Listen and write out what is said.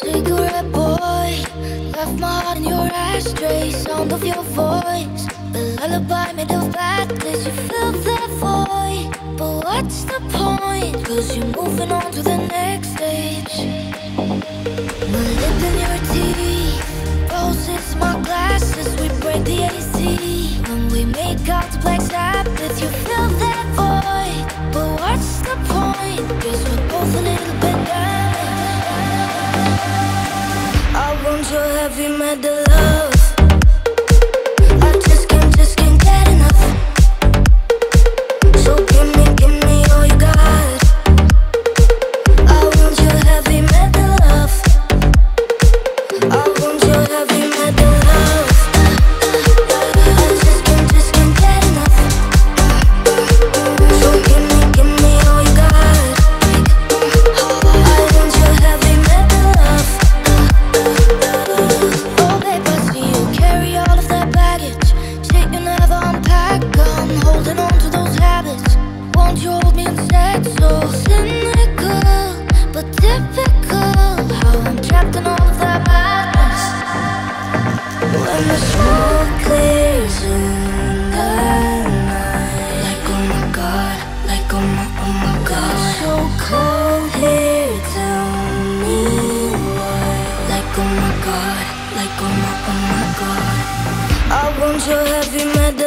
Cigarette boy, left my heart in your ashtray. Sound of your voice, the lullaby made of blackness. You fill that void, but what's the point? Cause you're moving on to the next stage. My lip in your teeth, roses, my glasses. We break the AC when we make out to Black Sabbath. You fill that void, but what's the point? Cause we're both a little bit damaged. I want your heavy metal love. I just can't get enough. So give me all you got. I want your heavy metal love. I want your heavy metal love. I just can't get enough. So give me all you got. I want your heavy metal love. Oh babe, I see you carry all of that baggage. Shit you never unpack. I'm holding on to those habits. Won't you hold me instead? So cynical, but typical. How I'm trapped in all of that madness. When the smoke clears in the night, like oh my god, like oh my god. It's so cold here, tell me why. Like oh my god, like oh my god. I want your heavy metal.